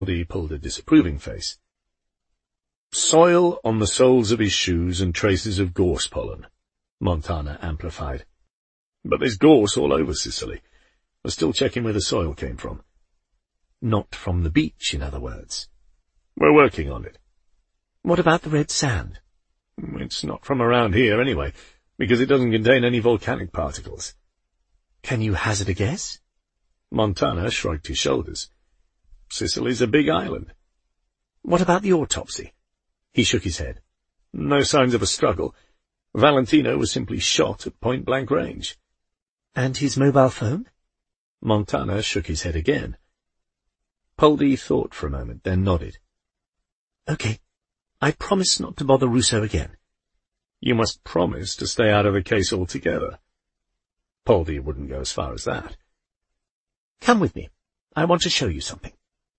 Poldi pulled a disapproving face. "Soil on the soles of his shoes and traces of gorse pollen," Montana amplified. "But there's gorse all over Sicily. We're still checking where the soil came from." "Not from the beach, in other words." "We're working on it." "What about the red sand?" "It's not from around here anyway, because it doesn't contain any volcanic particles." "Can you hazard a guess?" Montana shrugged his shoulders. "Sicily's a big island." "What about the autopsy?" He shook his head. "No signs of a struggle. Valentino was simply shot at point-blank range." "And his mobile phone?" Montana shook his head again. Poldi thought for a moment, then nodded. "Okay. I promise not to bother Russo again." "You must promise to stay out of the case altogether." Poldi wouldn't go as far as that. "Come with me. I want to show you something."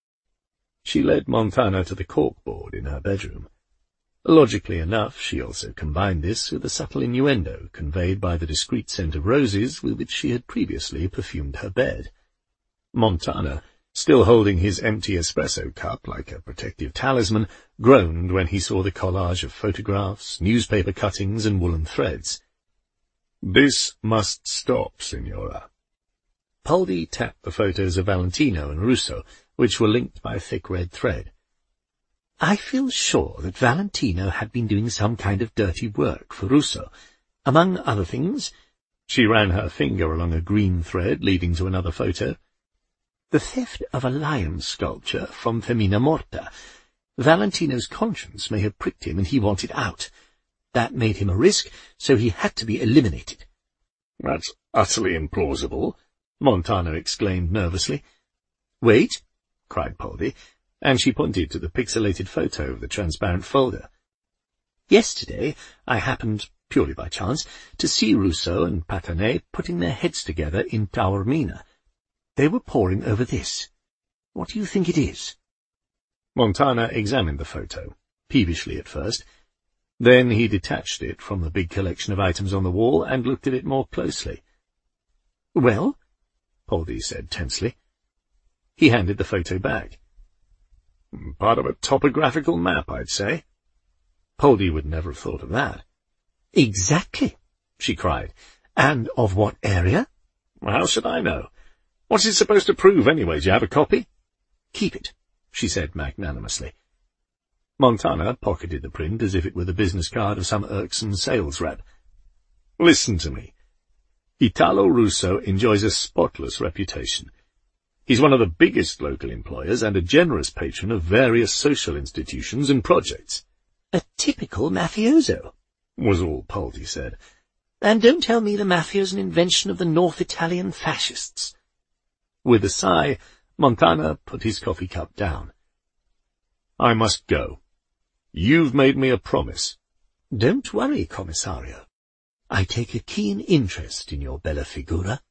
She led Montana to the corkboard in her bedroom. Logically enough, she also combined this with a subtle innuendo conveyed by the discreet scent of roses with which she had previously perfumed her bed. Montana, still holding his empty espresso cup like a protective talisman, groaned when he saw the collage of photographs, newspaper cuttings, and woolen threads. "This must stop, Signora." Poldi tapped the photos of Valentino and Russo, which were linked by a thick red thread. "I feel sure that Valentino had been doing some kind of dirty work for Russo. Among other things—" She ran her finger along a green thread leading to another photo. "The theft of a lion sculpture from Femina Morta. Valentino's conscience may have pricked him and he wanted out. That made him a risk, so he had to be eliminated." "That's utterly implausible," Montana exclaimed nervously. "Wait," cried Poldi, and she pointed to the pixelated photo of the transparent folder. "Yesterday I happened, purely by chance, to see Russo and Patané putting their heads together in Taormina. They were poring over this. What do you think it is?" Montana examined the photo, peevishly at first. Then he detached it from the big collection of items on the wall and looked at it more closely. "Well?" Poldi said tensely. He handed the photo back. "Part of a topographical map, I'd say." Poldi would never have thought of that. "Exactly," she cried. "And of what area?" "How should I know? What's it supposed to prove anyway? Do you have a copy?" "Keep it," she said magnanimously. Montana pocketed the print as if it were the business card of some irksome sales rep. "Listen to me. Italo Russo enjoys a spotless reputation. He's one of the biggest local employers and a generous patron of various social institutions and projects." "A typical mafioso," was all Poldi said. "And don't tell me the mafio's an invention of the North Italian fascists." With a sigh, Montana put his coffee cup down. "I must go. You've made me a promise." "Don't worry, Commissario. I take a keen interest in your bella figura."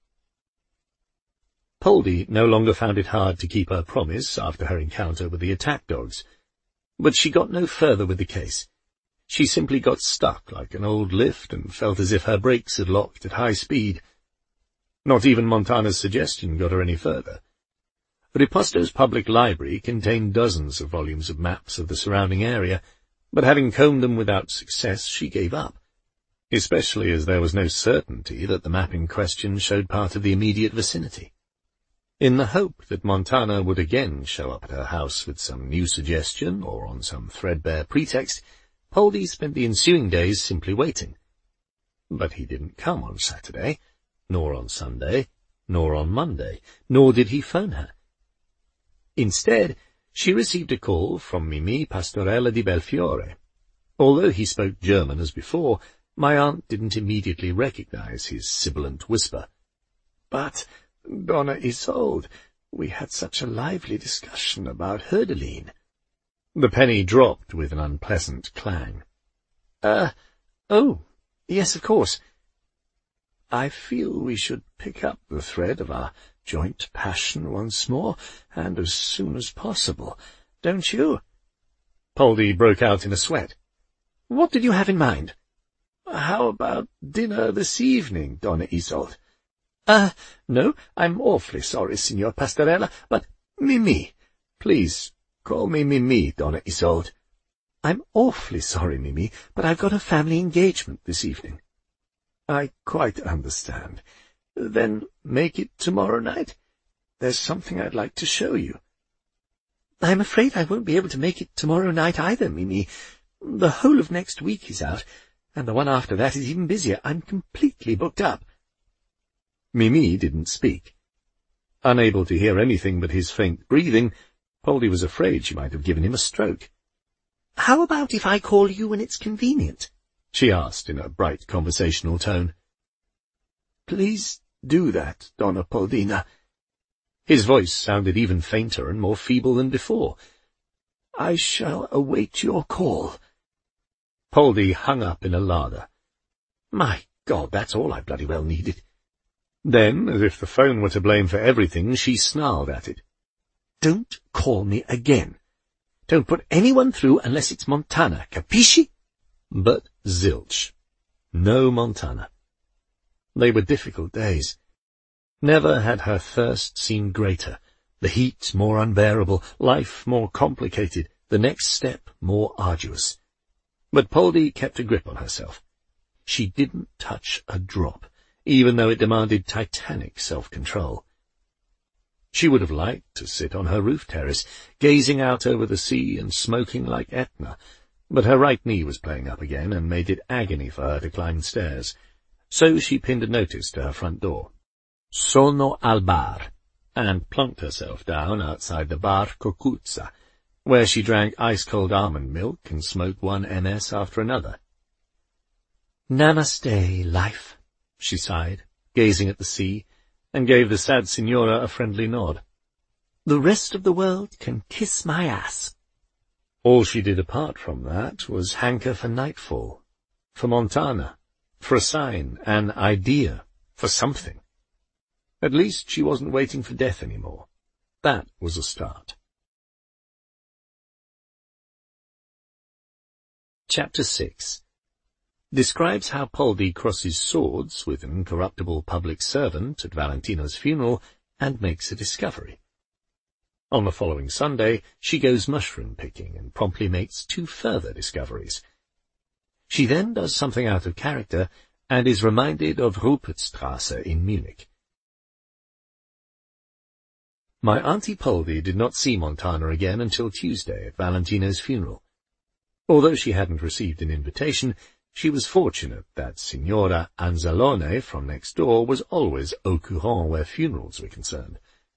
Poldi no longer found it hard to keep her promise after her encounter with the attack dogs. But she got no further with the case. She simply got stuck like an old lift and felt as if her brakes had locked at high speed. Not even Montana's suggestion got her any further. Riposto's public library contained dozens of volumes of maps of the surrounding area, but having combed them without success, she gave up, especially as there was no certainty that the map in question showed part of the immediate vicinity. In the hope that Montana would again show up at her house with some new suggestion or on some threadbare pretext, Poldi spent the ensuing days simply waiting. But he didn't come on Saturday, nor on Sunday, nor on Monday, nor did he phone her. Instead, she received a call from Mimì Pastorella di Belfiore. Although he spoke German as before, my aunt didn't immediately recognize his sibilant whisper. "But, Donna Isolde, we had such a lively discussion about Hölderlin." The penny dropped with an unpleasant clang. Oh, yes, of course." "I feel we should pick up the thread of our joint passion once more, and as soon as possible, don't you?" Poldi broke out in a sweat. "What did you have in mind?" "How about dinner this evening, Donna Isolde?" No, I'm awfully sorry, Signor Pastorella, but—" "Mimì, please, Call me Mimi, Donna Isolde. I'm awfully sorry, Mimi, but I've got a family engagement this evening. I quite understand. Then make it tomorrow night. There's something I'd like to show you. I'm afraid I won't be able to make it tomorrow night either, Mimi. The whole of next week is out, and the one after that is even busier. I'm completely booked up. Mimi didn't speak. Unable to hear anything but his faint breathing, Poldy was afraid she might have given him a stroke. How about if I call you when it's convenient? She asked in a bright conversational tone. Please do that, Donna Poldina. His voice sounded even fainter and more feeble than before. I shall await your call. Poldy hung up in a lather. My God, that's all I bloody well needed. Then, as if the phone were to blame for everything, she snarled at it. Don't call me again. Don't put anyone through unless it's Montana, capisci? But zilch. No Montana. They were difficult days. Never had her thirst seemed greater, the heat more unbearable, life more complicated, the next step more arduous. But Poldy kept a grip on herself. She didn't touch a drop, even though it demanded titanic self-control. She would have liked to sit on her roof terrace, gazing out over the sea and smoking like Etna, but her right knee was playing up again and made it agony for her to climb the stairs. So she pinned a notice to her front door. Sono al bar, and plunked herself down outside the bar Cucuzza, where she drank ice-cold almond milk and smoked one MS after another. Namaste, life, she sighed, gazing at the sea, and gave the sad signora a friendly nod. The rest of the world can kiss my ass. All she did apart from that was hanker for nightfall, for Montana, for a sign, an idea, for something. At least she wasn't waiting for death anymore. That was a start. Chapter 6 describes how Poldy crosses swords with an incorruptible public servant at Valentino's funeral and makes a discovery. On the following Sunday, she goes mushroom picking and promptly makes 2 further discoveries. She then does something out of character and is reminded of Rupertstrasse in Munich. My Auntie Poldy did not see Montana again until Tuesday at Valentino's funeral. Although she hadn't received an invitation, she was fortunate that Signora Anzalone from next door was always au courant where funerals were concerned.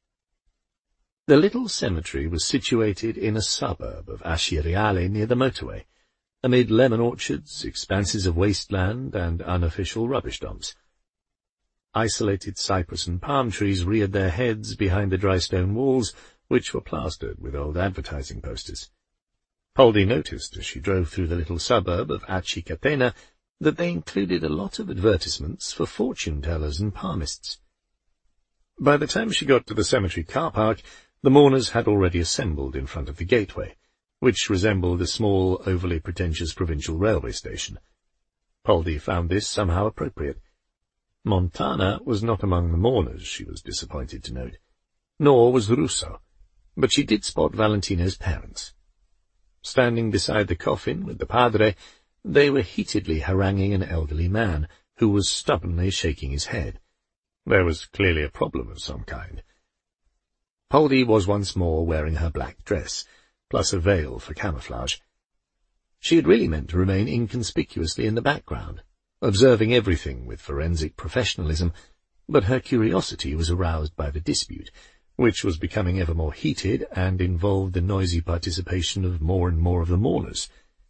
The little cemetery was situated in a suburb of Acireale near the motorway, amid lemon orchards, expanses of wasteland, and unofficial rubbish dumps. Isolated cypress and palm trees reared their heads behind the dry stone walls, which were plastered with old advertising posters. Poldy noticed as she drove through the little suburb of Aci Catena that they included a lot of advertisements for fortune-tellers and palmists. By the time she got to the cemetery car park, the mourners had already assembled in front of the gateway, which resembled a small, overly pretentious provincial railway station. Poldy found this somehow appropriate. Montana was not among the mourners, she was disappointed to note, nor was Russo, but she did spot Valentino's parents. Standing beside the coffin with the padre, they were heatedly haranguing an elderly man, who was stubbornly shaking his head. There was clearly a problem of some kind. Poldy was once more wearing her black dress, plus a veil for camouflage. She had really meant to remain inconspicuously in the background, observing everything with forensic professionalism, but her curiosity was aroused by the dispute, which was becoming ever more heated and involved the noisy participation of more and more of the mourners.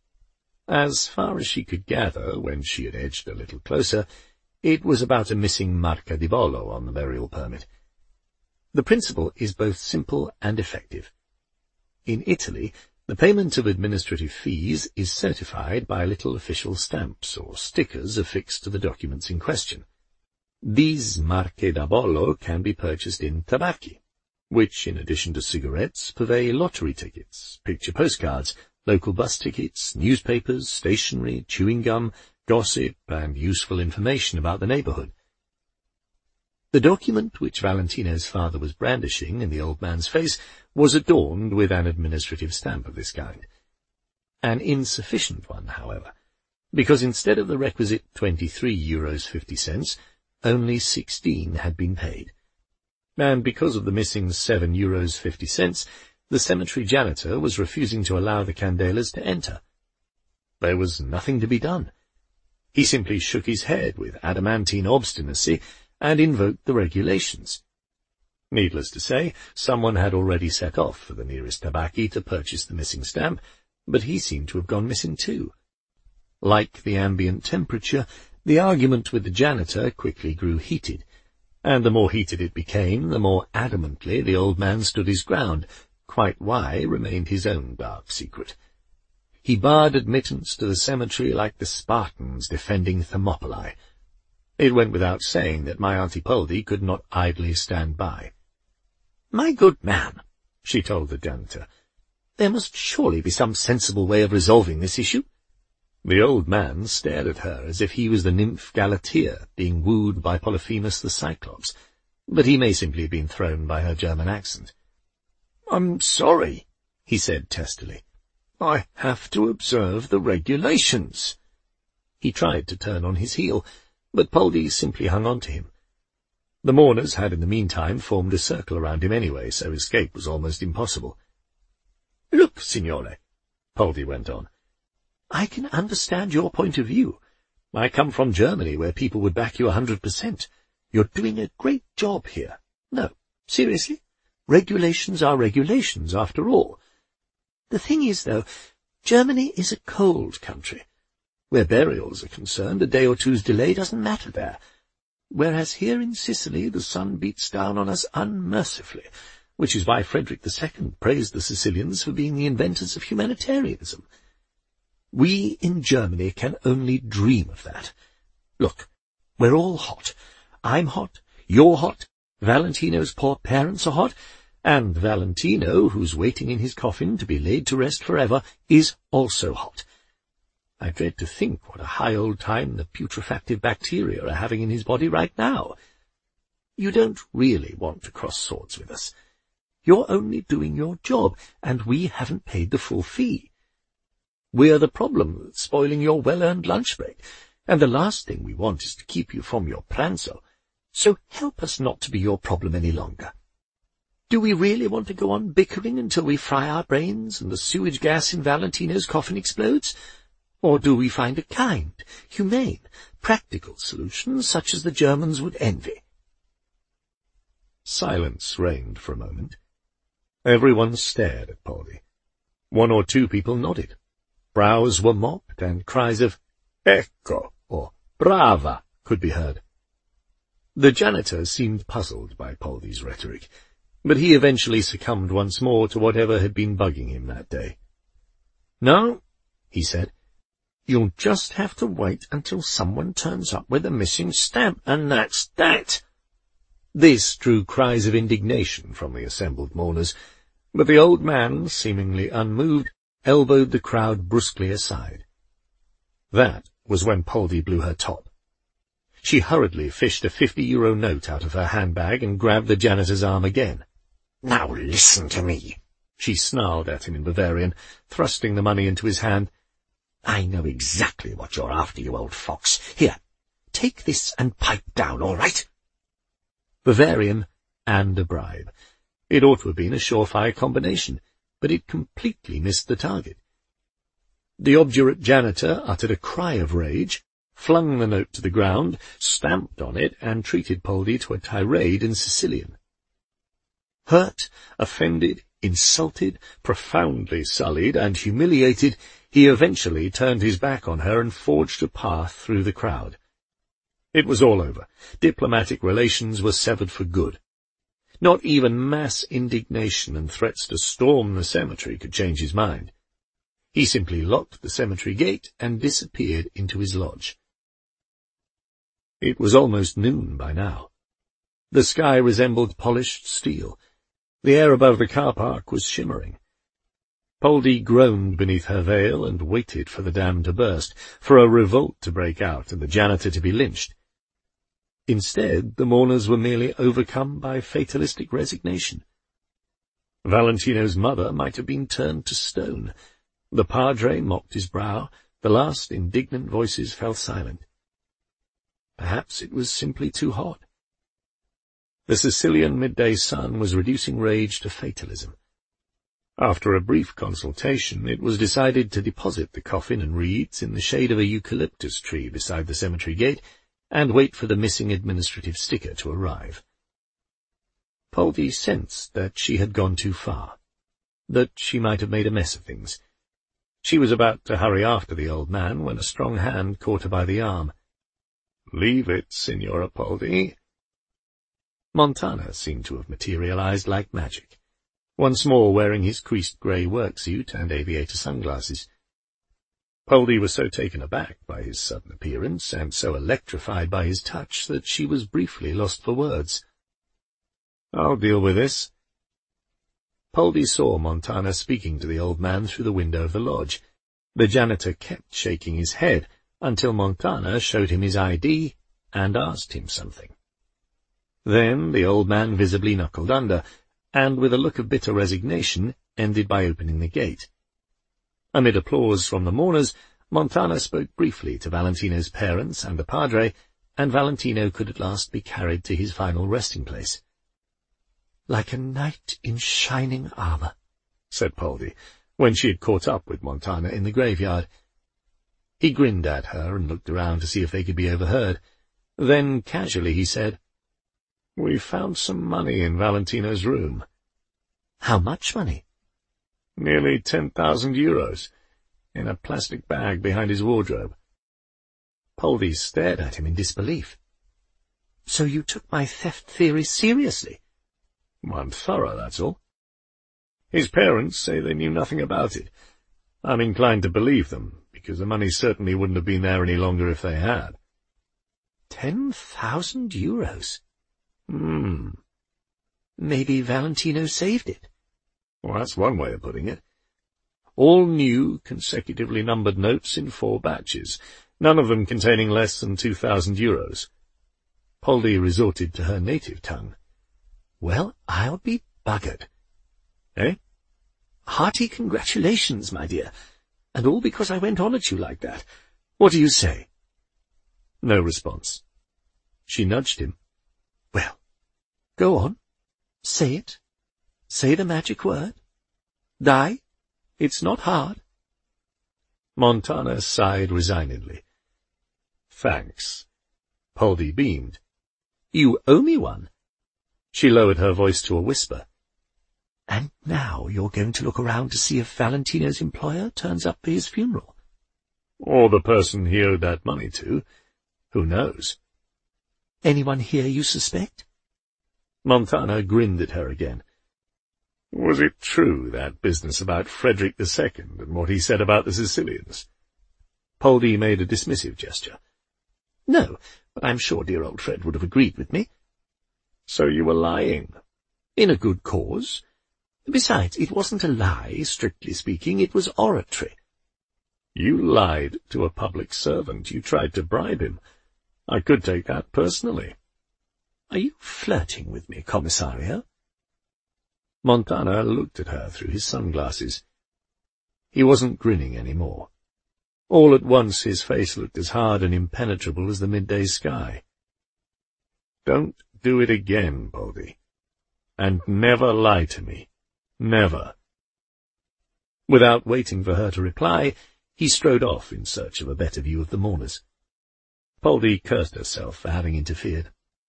As far as she could gather, when she had edged a little closer, it was about a missing marca di bollo on the burial permit. The principle is both simple and effective. In Italy, the payment of administrative fees is certified by little official stamps or stickers affixed to the documents in question. These marche da bollo can be purchased in tabacchi, which, in addition to cigarettes, purvey lottery tickets, picture postcards, local bus tickets, newspapers, stationery, chewing gum, gossip, and useful information about the neighborhood. The document which Valentino's father was brandishing in the old man's face was adorned with an administrative stamp of this kind. An insufficient one, however, because instead of the requisite €23.50, only 16 had been paid. And because of the missing €7.50, the cemetery janitor was refusing to allow the Candelas to enter. There was nothing to be done. He simply shook his head with adamantine obstinacy and invoked the regulations. Needless to say, someone had already set off for the nearest tabaki to purchase the missing stamp, but he seemed to have gone missing too. Like the ambient temperature, the argument with the janitor quickly grew heated, and the more heated it became, the more adamantly the old man stood his ground. Quite why remained his own dark secret. He barred admittance to the cemetery like the Spartans defending Thermopylae. It went without saying that my Auntie Poldy could not idly stand by. "My good man," she told the janitor, "there must surely be some sensible way of resolving this issue." The old man stared at her as if he was the nymph Galatea being wooed by Polyphemus the Cyclops, but he may simply have been thrown by her German accent. "I'm sorry," he said testily. "I have to observe the regulations." He tried to turn on his heel, but Poldy simply hung on to him. The mourners had in the meantime formed a circle around him anyway, so escape was almost impossible. "Look, signore," Poldy went on, "I can understand your point of view. I come from Germany, where people would back you 100%. You're doing a great job here. No, seriously, regulations are regulations, after all. The thing is, though, Germany is a cold country. Where burials are concerned, a day or two's delay doesn't matter there. Whereas here in Sicily the sun beats down on us unmercifully, which is why Frederick II praised the Sicilians for being the inventors of humanitarianism. We in Germany can only dream of that. Look, we're all hot. I'm hot, you're hot, Valentino's poor parents are hot, and Valentino, who's waiting in his coffin to be laid to rest forever, is also hot. I dread to think what a high old time the putrefactive bacteria are having in his body right now. You don't really want to cross swords with us. You're only doing your job, and we haven't paid the full fee. We're the problem that's spoiling your well-earned lunch break, and the last thing we want is to keep you from your pranzo. So help us not to be your problem any longer. Do we really want to go on bickering until we fry our brains and the sewage gas in Valentino's coffin explodes? Or do we find a kind, humane, practical solution such as the Germans would envy?" Silence reigned for a moment. Everyone stared at Poldy. One or two people nodded. Brows were mopped, and cries of "Ecco" or "Brava" could be heard. The janitor seemed puzzled by Poldy's rhetoric, but he eventually succumbed once more to whatever had been bugging him that day. "No," he said, "you'll just have to wait until someone turns up with a missing stamp, and that's that." This drew cries of indignation from the assembled mourners, but the old man, seemingly unmoved, elbowed the crowd brusquely aside. That was when Poldy blew her top. She hurriedly fished a €50 note out of her handbag and grabbed the janitor's arm again. "Now listen to me," she snarled at him in Bavarian, thrusting the money into his hand. "I know exactly what you're after, you old fox. Here, take this and pipe down, all right?" Bavarian and a bribe. It ought to have been a surefire combination, but it completely missed the target. The obdurate janitor uttered a cry of rage, flung the note to the ground, stamped on it, and treated Poldy to a tirade in Sicilian. Hurt, offended, insulted, profoundly sullied, and humiliated, he eventually turned his back on her and forged a path through the crowd. It was all over. Diplomatic relations were severed for good. Not even mass indignation and threats to storm the cemetery could change his mind. He simply locked the cemetery gate and disappeared into his lodge. It was almost noon by now. The sky resembled polished steel. The air above the car park was shimmering. Poldy groaned beneath her veil and waited for the dam to burst, for a revolt to break out and the janitor to be lynched. Instead, the mourners were merely overcome by fatalistic resignation. Valentino's mother might have been turned to stone. The padre mopped his brow. The last indignant voices fell silent. Perhaps it was simply too hot. The Sicilian midday sun was reducing rage to fatalism. After a brief consultation, it was decided to deposit the coffin and reeds in the shade of a eucalyptus tree beside the cemetery gate and wait for the missing administrative sticker to arrive. Poldi sensed that she had gone too far, that she might have made a mess of things. She was about to hurry after the old man when a strong hand caught her by the arm. "Leave it, Signora Poldi." Montana seemed to have materialized like magic, once more wearing his creased grey work-suit and aviator sunglasses. Poldi was so taken aback by his sudden appearance, and so electrified by his touch, that she was briefly lost for words. "I'll deal with this." Poldi saw Montana speaking to the old man through the window of the lodge. The janitor kept shaking his head until Montana showed him his ID and asked him something. Then the old man visibly knuckled under, and with a look of bitter resignation ended by opening the gate. Amid applause from the mourners, Montana spoke briefly to Valentino's parents and the padre, and Valentino could at last be carried to his final resting place. "Like a knight in shining armour," said Poldi, when she had caught up with Montana in the graveyard. He grinned at her and looked around to see if they could be overheard. Then, casually, he said, "We found some money in Valentino's room." "How much money?" "Nearly 10,000 euros, in a plastic bag behind his wardrobe." Poldi stared at him in disbelief. "So you took my theft theory seriously?" "I'm thorough, that's all." "His parents say they knew nothing about it. I'm inclined to believe them, because the money certainly wouldn't have been there any longer if they had." 10,000 euros? Maybe Valentino saved it. Well, that's one way of putting it. All new, consecutively numbered notes in 4 batches, none of them containing less than 2,000 euros. Poldi resorted to her native tongue. "Well, I'll be buggered." "Eh?" "Hearty congratulations, my dear, and all because I went on at you like that. What do you say?" No response. She nudged him. "Well, go on. Say it. Say the magic word. Die. It's not hard." Montana sighed resignedly. "Thanks." Poldi beamed. "You owe me one." She lowered her voice to a whisper. "And now you're going to look around to see if Valentino's employer turns up for his funeral." "Or the person he owed that money to. Who knows?" "Anyone here you suspect?" Montana grinned at her again. "Was it true, that business about Frederick II and what he said about the Sicilians?" Poldi made a dismissive gesture. "No, but I'm sure dear old Fred would have agreed with me." "So you were lying?" "In a good cause. Besides, it wasn't a lie, strictly speaking, it was oratory." "You lied to a public servant. You tried to bribe him. I could take that personally." "Are you flirting with me, Commissario?" Montana looked at her through his sunglasses. He wasn't grinning any more. All at once his face looked as hard and impenetrable as the midday sky. "Don't do it again, Poldi. And never lie to me. Never." Without waiting for her to reply, he strode off in search of a better view of the mourners. Poldi cursed herself for having interfered.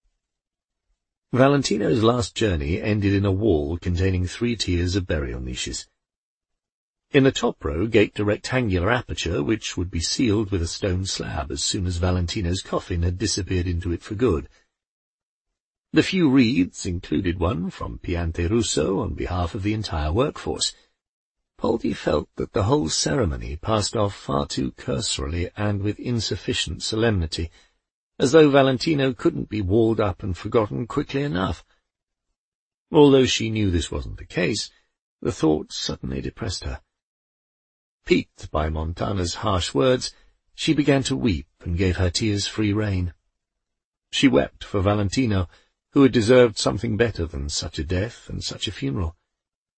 Valentino's last journey ended in a wall containing 3 tiers of burial niches. In the top row gaped a rectangular aperture which would be sealed with a stone slab as soon as Valentino's coffin had disappeared into it for good. The few wreaths included one from Piante Russo on behalf of the entire workforce. Poldi felt that the whole ceremony passed off far too cursorily and with insufficient solemnity, as though Valentino couldn't be walled up and forgotten quickly enough. Although she knew this wasn't the case, the thought suddenly depressed her. Piqued by Montana's harsh words, she began to weep and gave her tears free rein. She wept for Valentino, who had deserved something better than such a death and such a funeral.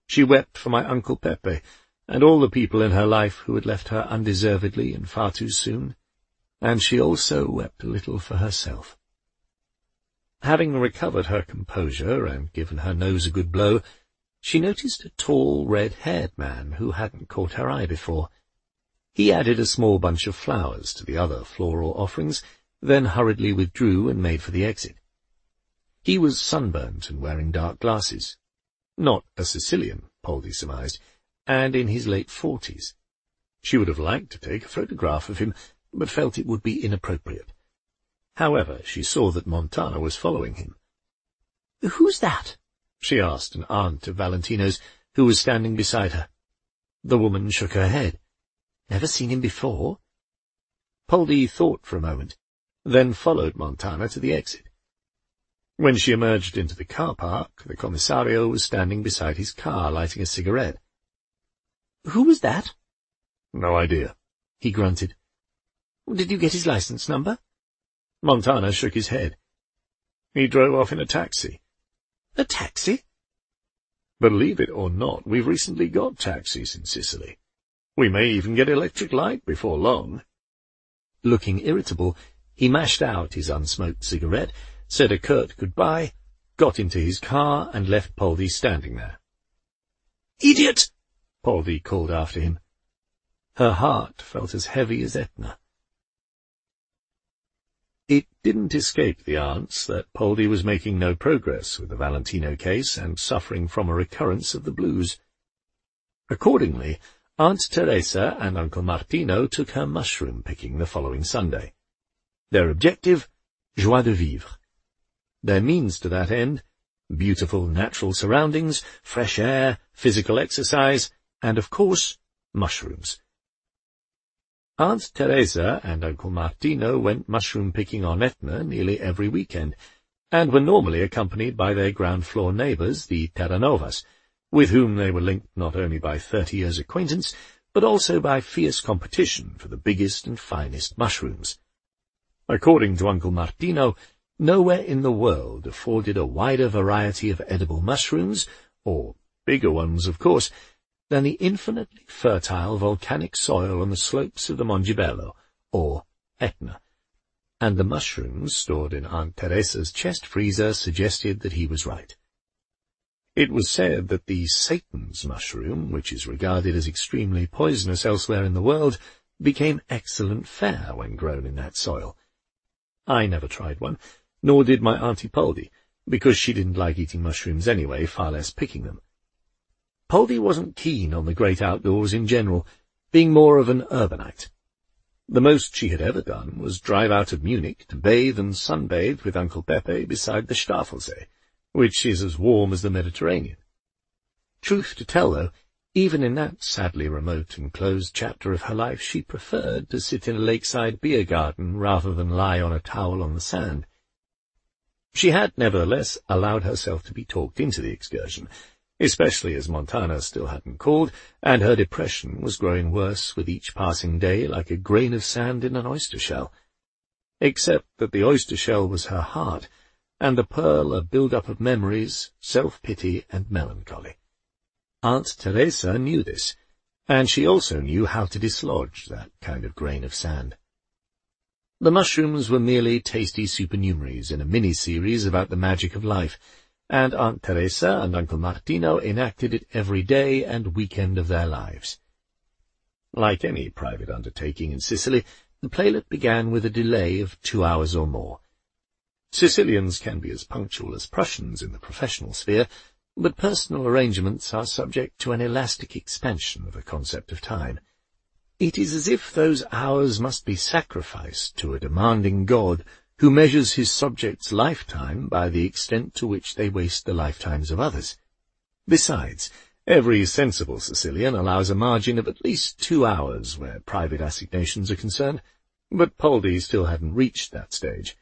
She wept for my Uncle Pepe, and all the people in her life who had left her undeservedly and far too soon, and she also wept a little for herself. Having recovered her composure and given her nose a good blow, she noticed a tall, red-haired man who hadn't caught her eye before. He added a small bunch of flowers to the other floral offerings, then hurriedly withdrew and made for the exit. He was sunburnt and wearing dark glasses. Not a Sicilian, Poldi surmised, and in his late 40s. She would have liked to take a photograph of him, but felt it would be inappropriate. However, she saw that Montana was following him. "Who's that?" she asked an aunt of Valentino's, who was standing beside her. The woman shook her head. "Never seen him before?" Poldi thought for a moment, then followed Montana to the exit. When she emerged into the car park, the commissario was standing beside his car, lighting a cigarette. "Who was that?" "No idea," he grunted. "Did you get his license number?" Montana shook his head. "He drove off in a taxi." "A taxi?" "Believe it or not, we've recently got taxis in Sicily. We may even get electric light before long." Looking irritable, he mashed out his unsmoked cigarette, said a curt goodbye, got into his car, and left Poldi standing there. "Idiot!" Poldi called after him. Her heart felt as heavy as Etna. It didn't escape the aunts that Poldi was making no progress with the Valentino case and suffering from a recurrence of the blues. Accordingly, Aunt Teresa and Uncle Martino took her mushroom-picking the following Sunday. Their objective, joie de vivre. Their means to that end, beautiful natural surroundings, fresh air, physical exercise, and, of course, mushrooms. Aunt Teresa and Uncle Martino went mushroom-picking on Etna nearly every weekend, and were normally accompanied by their ground-floor neighbours, the Terranovas, with whom they were linked not only by 30 years' acquaintance, but also by fierce competition for the biggest and finest mushrooms. According to Uncle Martino, nowhere in the world afforded a wider variety of edible mushrooms, or bigger ones, of course, than the infinitely fertile volcanic soil on the slopes of the Mongibello, or Etna, and the mushrooms stored in Aunt Teresa's chest freezer suggested that he was right. It was said that the Satan's mushroom, which is regarded as extremely poisonous elsewhere in the world, became excellent fare when grown in that soil. I never tried one, nor did my Auntie Poldi, because she didn't like eating mushrooms anyway, far less picking them. Poldi wasn't keen on the great outdoors in general, being more of an urbanite. The most she had ever done was drive out of Munich to bathe and sunbathe with Uncle Pepe beside the Staffelsee, which is as warm as the Mediterranean. Truth to tell, though, even in that sadly remote and closed chapter of her life, she preferred to sit in a lakeside beer garden rather than lie on a towel on the sand. She had nevertheless allowed herself to be talked into the excursion, especially as Montana still hadn't called, and her depression was growing worse with each passing day like a grain of sand in an oyster shell. Except that the oyster shell was her heart, and the pearl a build-up of memories, self-pity, and melancholy. Aunt Teresa knew this, and she also knew how to dislodge that kind of grain of sand. The mushrooms were merely tasty supernumeraries in a mini-series about the magic of life, and Aunt Teresa and Uncle Martino enacted it every day and weekend of their lives. Like any private undertaking in Sicily, the playlet began with a delay of 2 hours or more. Sicilians can be as punctual as Prussians in the professional sphere, but personal arrangements are subject to an elastic expansion of the concept of time. It is as if those hours must be sacrificed to a demanding God who measures his subjects' lifetime by the extent to which they waste the lifetimes of others. Besides, every sensible Sicilian allows a margin of at least 2 hours where private assignations are concerned, but Poldi still hadn't reached that stage.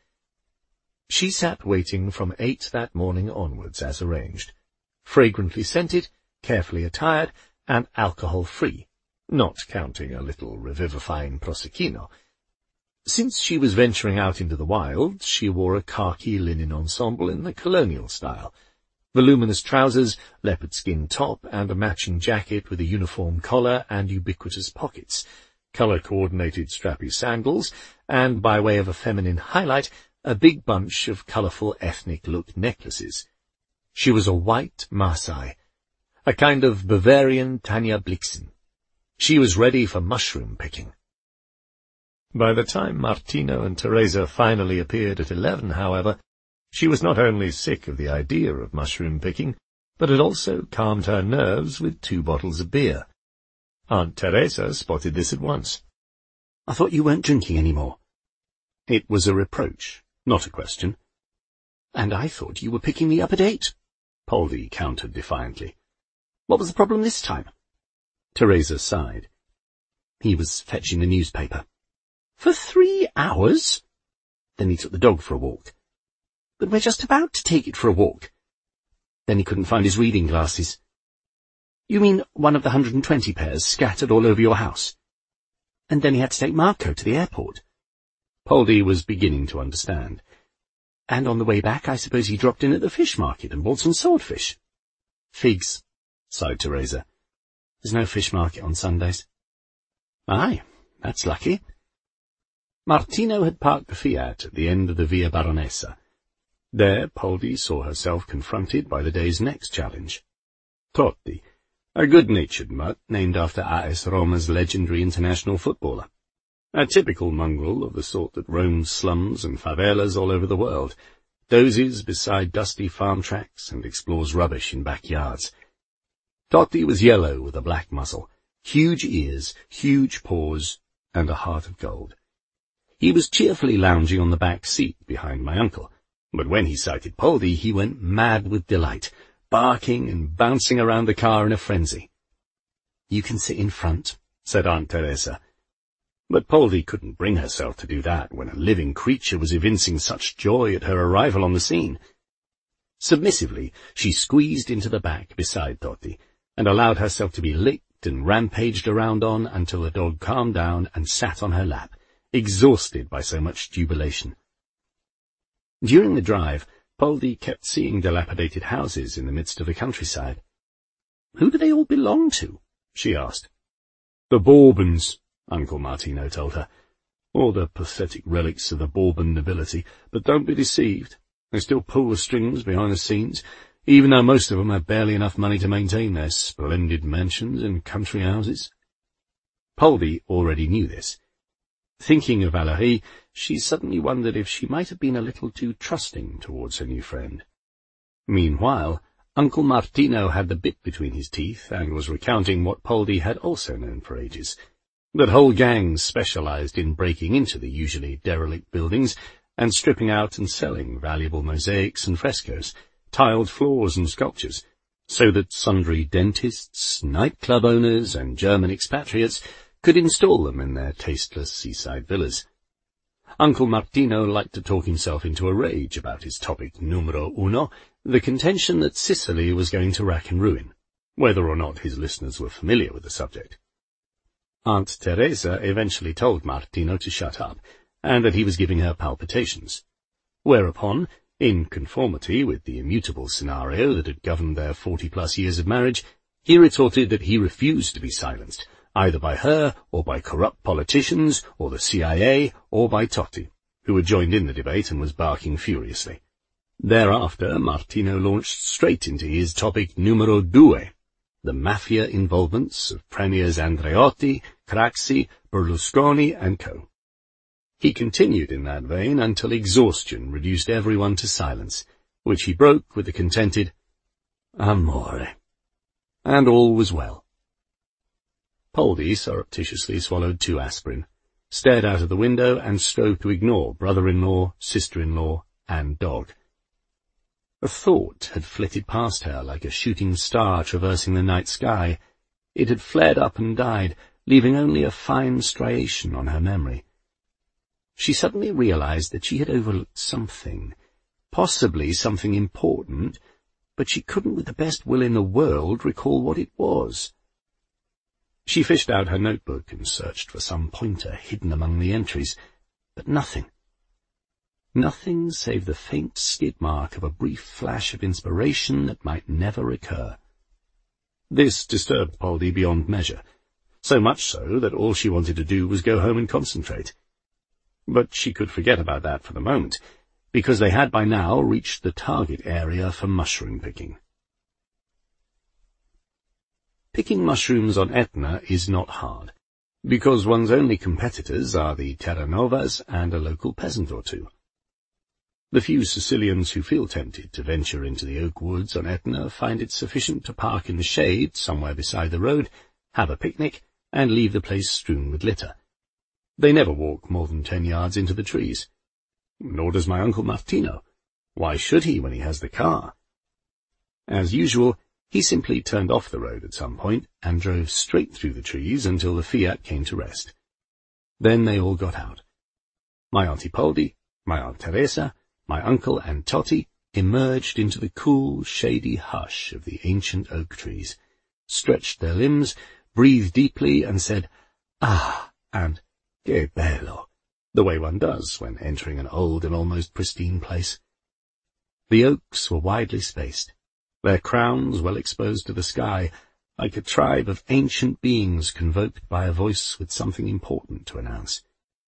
She sat waiting from 8 that morning onwards as arranged, fragrantly scented, carefully attired, and alcohol-free, not counting a little revivifying prosecchino. Since she was venturing out into the wild, she wore a khaki linen ensemble in the colonial style, Voluminous trousers, leopard skin top, and a matching jacket with a uniform collar and ubiquitous pockets, colour-coordinated strappy sandals, and, by way of a feminine highlight, a big bunch of colourful ethnic-look necklaces. She was a white Maasai, a kind of Bavarian Tanja Blixen. She was ready for mushroom picking. By the time Martino and Teresa finally appeared at 11, however, she was not only sick of the idea of mushroom picking, but had also calmed her nerves with 2 bottles of beer. Aunt Teresa spotted this at once. "I thought you weren't drinking any more." It was a reproach, not a question. "And I thought you were picking me up at 8, Poldi countered defiantly. "What was the problem this time?" Teresa sighed. "He was fetching the newspaper." "For 3 hours? Then he took the dog for a walk." "But we're just about to take it for a walk." "Then he couldn't find his reading glasses." "You mean one of the 120 pairs scattered all over your house?" "And then he had to take Marco to the airport." Poldi was beginning to understand. "And on the way back, I suppose he dropped in at the fish market and bought some swordfish." "Figs," sighed Teresa. "There's no fish market on Sundays." "Aye, that's lucky." Martino had parked the Fiat at the end of the Via Baronessa. There Poldi saw herself confronted by the day's next challenge. Totti, a good-natured mutt named after AS Roma's legendary international footballer. A typical mongrel of the sort that roams slums and favelas all over the world, dozes beside dusty farm tracks and explores rubbish in backyards. Totti was yellow with a black muzzle, huge ears, huge paws, and a heart of gold. He was cheerfully lounging on the back seat behind my uncle, but when he sighted Poldi, he went mad with delight, barking and bouncing around the car in a frenzy. "You can sit in front," said Aunt Teresa. But Poldi couldn't bring herself to do that when a living creature was evincing such joy at her arrival on the scene. Submissively, she squeezed into the back beside Totti, and allowed herself to be licked and rampaged around on until the dog calmed down and sat on her lap, exhausted by so much jubilation. During the drive, Poldi kept seeing dilapidated houses in the midst of the countryside. "Who do they all belong to?" she asked. "The Bourbons," Uncle Martino told her. "All the pathetic relics of the Bourbon nobility, but don't be deceived. They still pull the strings behind the scenes, even though most of them have barely enough money to maintain their splendid mansions and country houses." Poldi already knew this. Thinking of Valérie, she suddenly wondered if she might have been a little too trusting towards her new friend. Meanwhile, Uncle Martino had the bit between his teeth and was recounting what Poldi had also known for ages, that whole gangs specialized in breaking into the usually derelict buildings and stripping out and selling valuable mosaics and frescoes, tiled floors and sculptures, so that sundry dentists, nightclub owners, and German expatriates could install them in their tasteless seaside villas. Uncle Martino liked to talk himself into a rage about his topic numero uno, the contention that Sicily was going to rack and ruin, whether or not his listeners were familiar with the subject. Aunt Teresa eventually told Martino to shut up, and that he was giving her palpitations. Whereupon, in conformity with the immutable scenario that had governed their 40-plus years of marriage, he retorted that he refused to be silenced, either by her, or by corrupt politicians, or the CIA, or by Totti, who had joined in the debate and was barking furiously. Thereafter, Martino launched straight into his topic numero due, the mafia involvements of Premiers Andreotti, Craxi, Berlusconi, and co. He continued in that vein until exhaustion reduced everyone to silence, which he broke with the contented "Amore," and all was well. Poldi surreptitiously swallowed 2 aspirin, stared out of the window, and strove to ignore brother-in-law, sister-in-law, and dog. A thought had flitted past her like a shooting star traversing the night sky. It had flared up and died, leaving only a fine striation on her memory. She suddenly realized that she had overlooked something, possibly something important, but she couldn't with the best will in the world recall what it was. She fished out her notebook and searched for some pointer hidden among the entries, but nothing. Nothing save the faint skid mark of a brief flash of inspiration that might never recur. This disturbed Poldy beyond measure, so much so that all she wanted to do was go home and concentrate. But she could forget about that for the moment, because they had by now reached the target area for mushroom picking. Picking mushrooms on Etna is not hard, because one's only competitors are the Terranovas and a local peasant or two. The few Sicilians who feel tempted to venture into the oak woods on Etna find it sufficient to park in the shade somewhere beside the road, have a picnic, and leave the place strewn with litter. They never walk more than 10 yards into the trees. Nor does my Uncle Martino. Why should he when he has the car? As usual, he simply turned off the road at some point and drove straight through the trees until the Fiat came to rest. Then they all got out. My Auntie Poldy, my Aunt Teresa, my uncle and Totty emerged into the cool, shady hush of the ancient oak trees, stretched their limbs, breathed deeply, and said, "Ah," and "Que bello," the way one does when entering an old and almost pristine place. The oaks were widely spaced, their crowns well exposed to the sky, like a tribe of ancient beings convoked by a voice with something important to announce.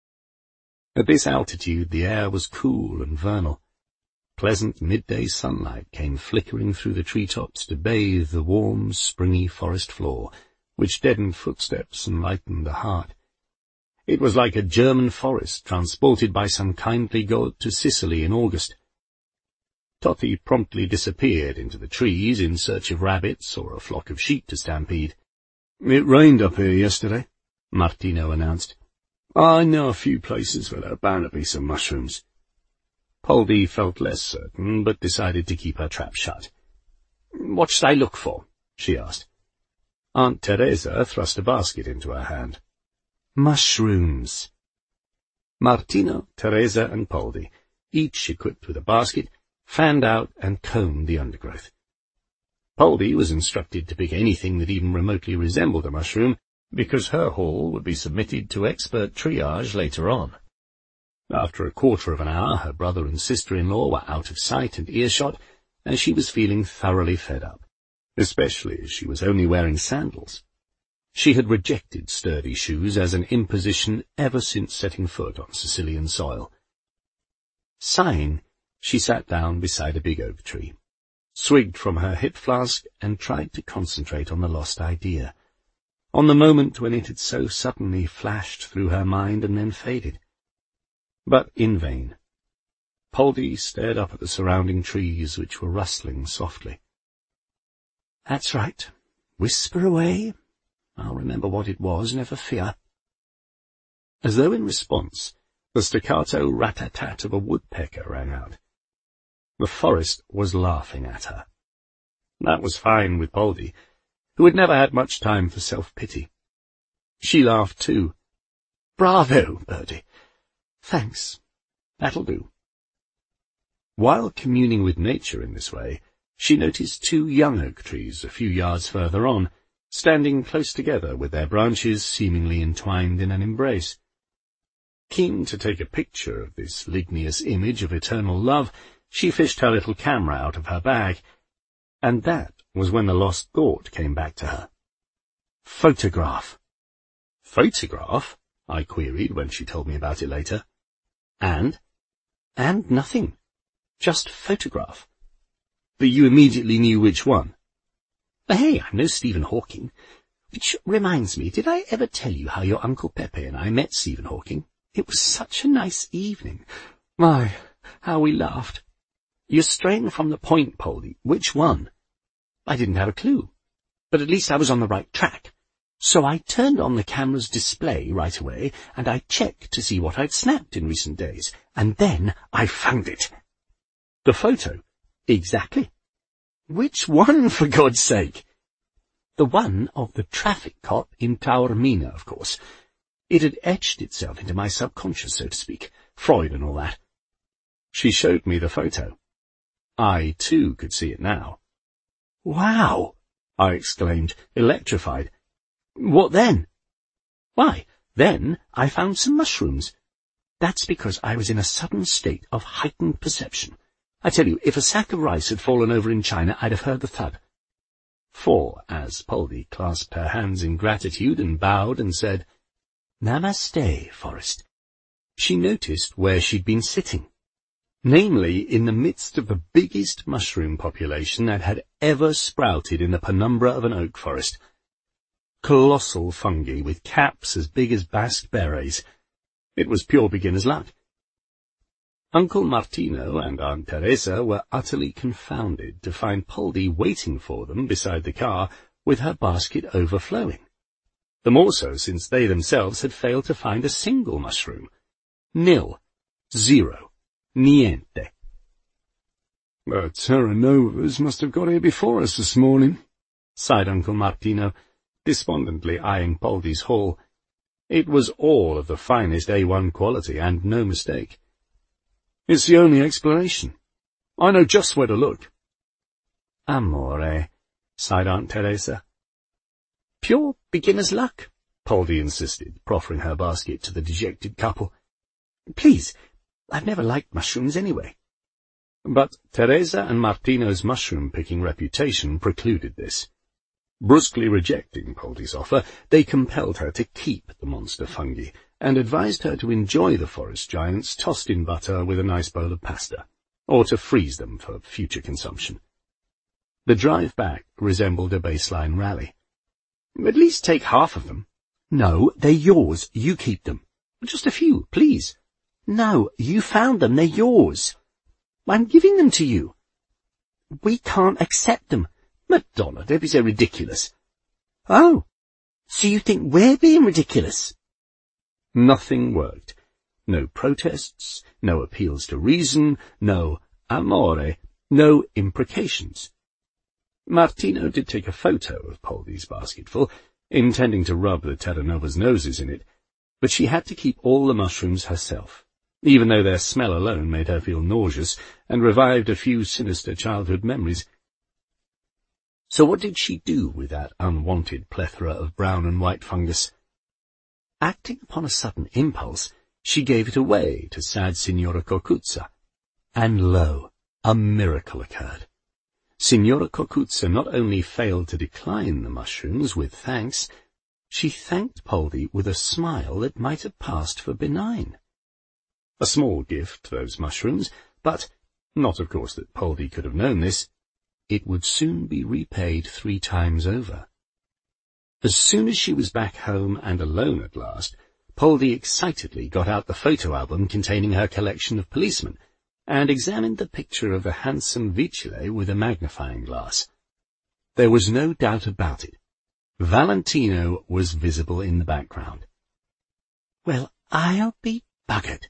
At this altitude the air was cool and vernal. Pleasant midday sunlight came flickering through the treetops to bathe the warm, springy forest floor, which deadened footsteps and lightened the heart. It was like a German forest transported by some kindly god to Sicily in August. Totty promptly disappeared into the trees in search of rabbits or a flock of sheep to stampede. "It rained up here yesterday," Martino announced. "I know a few places where there are bound to be some mushrooms." Poldy felt less certain, but decided to keep her trap shut. "What should I look for?" she asked. Aunt Teresa thrust a basket into her hand. "Mushrooms." Martino, Teresa, and Poldy, each equipped with a basket, fanned out and combed the undergrowth. Poldy was instructed to pick anything that even remotely resembled a mushroom, because her haul would be submitted to expert triage later on. After a quarter of an hour, her brother and sister-in-law were out of sight and earshot, and she was feeling thoroughly fed up, especially as she was only wearing sandals. She had rejected sturdy shoes as an imposition ever since setting foot on Sicilian soil. Sighing, she sat down beside a big oak tree, swigged from her hip flask, and tried to concentrate on the lost idea, on the moment when it had so suddenly flashed through her mind and then faded. But in vain. Poldy stared up at the surrounding trees, which were rustling softly. "That's right. Whisper away. I'll remember what it was, never fear." As though in response, the staccato rat-tat-tat of a woodpecker rang out. The forest was laughing at her. That was fine with Poldy, who had never had much time for self-pity. She laughed too. "Bravo, birdie. Thanks. That'll do." While communing with nature in this way, she noticed 2 young oak trees a few yards further on, standing close together with their branches seemingly entwined in an embrace. Keen to take a picture of this ligneous image of eternal love, she fished her little camera out of her bag, and that was when the lost thought came back to her. Photograph. "Photograph?" I queried when she told me about it later. And nothing. Just photograph." "But you immediately knew which one?" "Hey, I'm no Stephen Hawking. Which reminds me, did I ever tell you how your Uncle Pepe and I met Stephen Hawking? It was such a nice evening. My, how we laughed." "You're straying from the point, Poldy. Which one?" "I didn't have a clue, but at least I was on the right track. So I turned on the camera's display right away, and I checked to see what I'd snapped in recent days, and then I found it." "The photo?" "Exactly." "Which one, for God's sake?" "The one of the traffic cop in Taormina, of course. It had etched itself into my subconscious, so to speak. Freud and all that." She showed me the photo. I, too, could see it now. "Wow!" I exclaimed, electrified. "What then?" "Why, then I found some mushrooms. That's because I was in a sudden state of heightened perception. I tell you, if a sack of rice had fallen over in China, I'd have heard the thud. For, as Poldy clasped her hands in gratitude and bowed and said, "Namaste, Forrest," she noticed where she'd been sitting, namely in the midst of the biggest mushroom population that had ever sprouted in the penumbra of an oak forest. Colossal fungi with caps as big as Basque berets. It was pure beginner's luck. Uncle Martino and Aunt Teresa were utterly confounded to find Poldy waiting for them beside the car with her basket overflowing. The more so since they themselves had failed to find a single mushroom. Nil. Zero. Niente. "The Terra Novas must have got here before us this morning," sighed Uncle Martino, despondently eyeing Poldy's haul. It was all of the finest A1 quality, and no mistake. "It's the only explanation. I know just where to look." "Amore," sighed Aunt Teresa. "Pure beginner's luck," Poldy insisted, proffering her basket to the dejected couple. "Please, I've never liked mushrooms anyway." But Teresa and Martino's mushroom-picking reputation precluded this. Brusquely rejecting Poldy's offer, they compelled her to keep the monster fungi, and advised her to enjoy the forest giants tossed in butter with a nice bowl of pasta, or to freeze them for future consumption. The drive back resembled a baseline rally. "At least take half of them." "No, they're yours. You keep them." "Just a few, please." "No, you found them. They're yours." "I'm giving them to you." "We can't accept them." "Madonna, don't be so ridiculous." "Oh, so you think we're being ridiculous?" Nothing worked. No protests, no appeals to reason, no amore, no imprecations. Martino did take a photo of Poldy's basketful, intending to rub the Terra Nova's noses in it, but she had to keep all the mushrooms herself, even though their smell alone made her feel nauseous and revived a few sinister childhood memories. So what did she do with that unwanted plethora of brown and white fungus? Acting upon a sudden impulse, she gave it away to sad Signora Cocuzza. And lo, a miracle occurred. Signora Cocuzza not only failed to decline the mushrooms with thanks, she thanked Poldy with a smile that might have passed for benign. A small gift, those mushrooms, but, not of course that Poldy could have known this, it would soon be repaid 3 times over. As soon as she was back home and alone at last, Poldy excitedly got out the photo album containing her collection of policemen, and examined the picture of the handsome Vicile with a magnifying glass. There was no doubt about it. Valentino was visible in the background. "Well, I'll be buggered."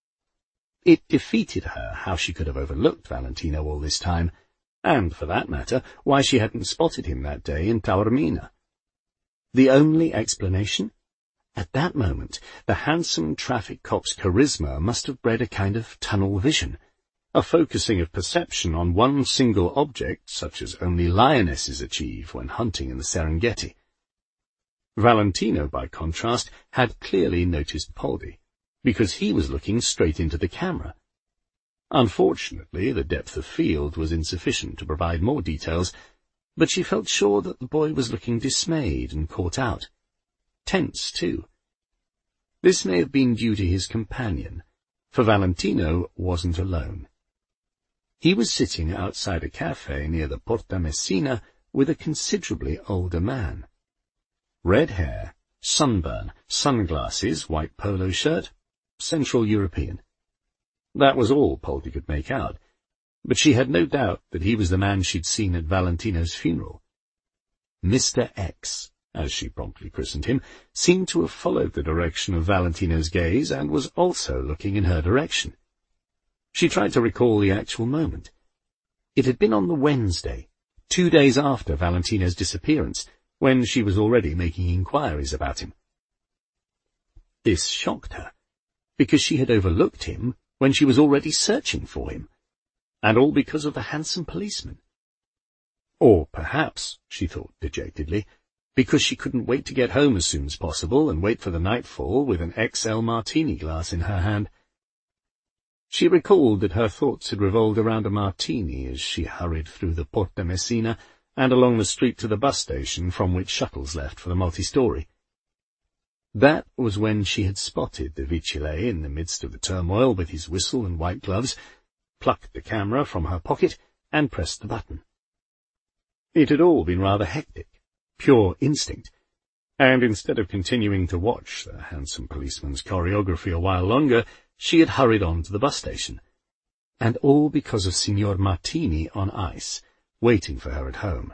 It defeated her how she could have overlooked Valentino all this time, and, for that matter, why she hadn't spotted him that day in Taormina. The only explanation? At that moment, the handsome traffic cop's charisma must have bred a kind of tunnel vision, a focusing of perception on one single object, such as only lionesses achieve when hunting in the Serengeti. Valentino, by contrast, had clearly noticed Poldy, because he was looking straight into the camera. Unfortunately, the depth of field was insufficient to provide more details, but she felt sure that the boy was looking dismayed and caught out. Tense, too. This may have been due to his companion, for Valentino wasn't alone. He was sitting outside a cafe near the Porta Messina with a considerably older man. Red hair, sunburn, sunglasses, white polo shirt, Central European. That was all Poldy could make out, but she had no doubt that he was the man she'd seen at Valentino's funeral. Mr. X, as she promptly christened him, seemed to have followed the direction of Valentino's gaze and was also looking in her direction. She tried to recall the actual moment. It had been on the Wednesday, 2 days after Valentino's disappearance, when she was already making inquiries about him. This shocked her, because she had overlooked him when she was already searching for him, and all because of the handsome policeman. Or perhaps, she thought dejectedly, because she couldn't wait to get home as soon as possible and wait for the nightfall with an XL martini glass in her hand. She recalled that her thoughts had revolved around a martini as she hurried through the Porta Messina and along the street to the bus station from which shuttles left for the multi-story. That was when she had spotted the Vicile in the midst of the turmoil with his whistle and white gloves, plucked the camera from her pocket, and pressed the button. It had all been rather hectic, pure instinct, and instead of continuing to watch the handsome policeman's choreography a while longer, she had hurried on to the bus station. And all because of Signor Martini on ice, waiting for her at home.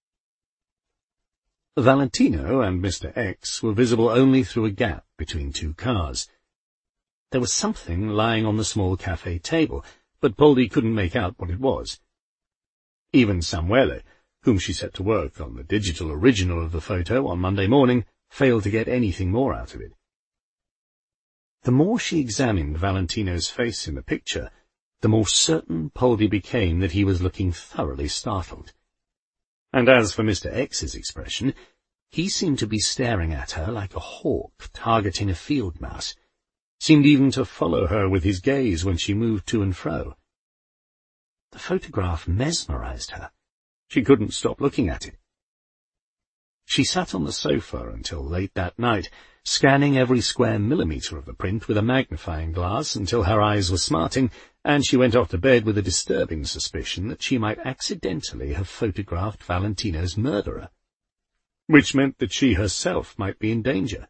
Valentino and Mr. X were visible only through a gap between two cars. There was something lying on the small cafe table, but Poldi couldn't make out what it was. Even Samuele, whom she set to work on the digital original of the photo on Monday morning, failed to get anything more out of it. The more she examined Valentino's face in the picture, the more certain Poldi became that he was looking thoroughly startled. And as for Mr. X's expression, he seemed to be staring at her like a hawk targeting a field mouse, seemed even to follow her with his gaze when she moved to and fro. The photograph mesmerized her. She couldn't stop looking at it. She sat on the sofa until late that night, scanning every square millimetre of the print with a magnifying glass until her eyes were smarting, and she went off to bed with a disturbing suspicion that she might accidentally have photographed Valentino's murderer, which meant that she herself might be in danger.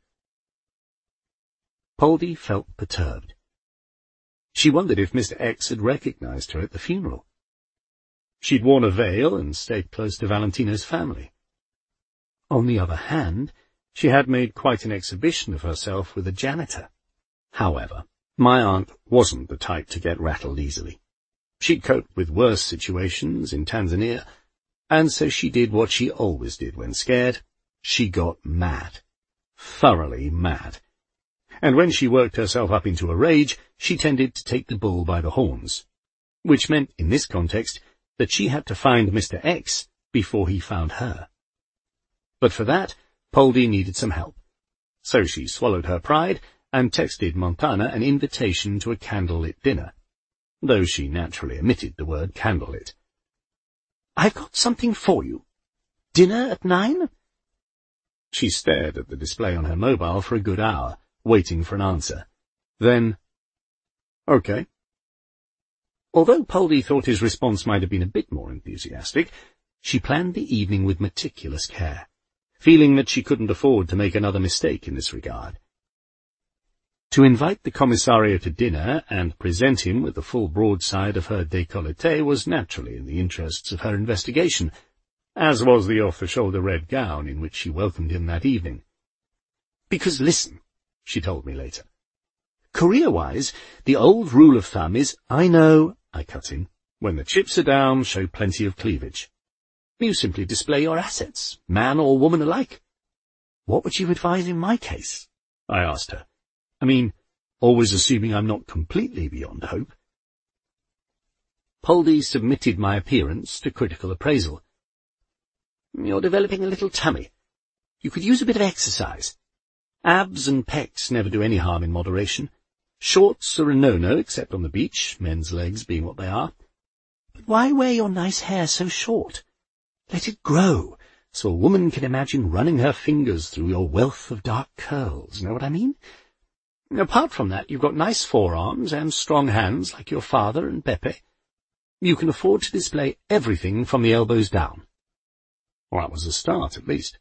Poldi felt perturbed. She wondered if Mr. X had recognized her at the funeral. She'd worn a veil and stayed close to Valentino's family. On the other hand, she had made quite an exhibition of herself with a janitor. However, my aunt wasn't the type to get rattled easily. She'd coped with worse situations in Tanzania, and so she did what she always did when scared. She got mad. Thoroughly mad. And when she worked herself up into a rage, she tended to take the bull by the horns, which meant, in this context, that she had to find Mr. X before he found her. But for that, Poldi needed some help. So she swallowed her pride and texted Montana an invitation to a candlelit dinner, though she naturally omitted the word candlelit. "I've got something for you. Dinner at 9? She stared at the display on her mobile for a good hour, waiting for an answer. Then, "Okay." Although Poldi thought his response might have been a bit more enthusiastic, she planned the evening with meticulous care, feeling that she couldn't afford to make another mistake in this regard. To invite the commissario to dinner and present him with the full broadside of her décolleté was naturally in the interests of her investigation, as was the off-the-shoulder red gown in which she welcomed him that evening. "Because listen," she told me later, "career-wise, the old rule of thumb is—" "I know," I cut in. "When the chips are down, show plenty of cleavage. You simply display your assets, man or woman alike." "What would you advise in my case?" I asked her. "I mean, always assuming I'm not completely beyond hope." Poldi submitted my appearance to critical appraisal. "You're developing a little tummy. You could use a bit of exercise. Abs and pecs never do any harm in moderation. Shorts are a no-no, except on the beach, men's legs being what they are. But why wear your nice hair so short? Let it grow, so a woman can imagine running her fingers through your wealth of dark curls, know what I mean? Apart from that, you've got nice forearms and strong hands like your father and Pepe. You can afford to display everything from the elbows down." Well, that was a start, at least.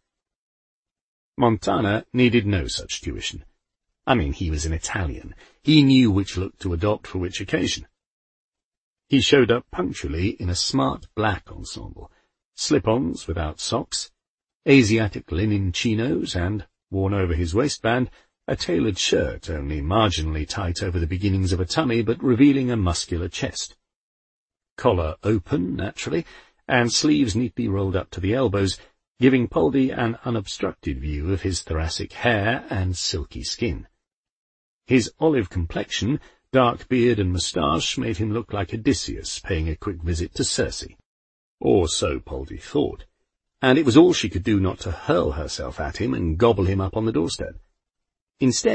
Montana needed no such tuition. I mean, he was an Italian. He knew which look to adopt for which occasion. He showed up punctually in a smart black ensemble, slip-ons without socks, Asiatic linen chinos, and, worn over his waistband, a tailored shirt only marginally tight over the beginnings of a tummy but revealing a muscular chest. Collar open, naturally, and sleeves neatly rolled up to the elbows, giving Poldi an unobstructed view of his thoracic hair and silky skin. His olive complexion, dark beard and moustache made him look like Odysseus paying a quick visit to Circe. Or so Poldi thought, and it was all she could do not to hurl herself at him and gobble him up on the doorstep. Instead,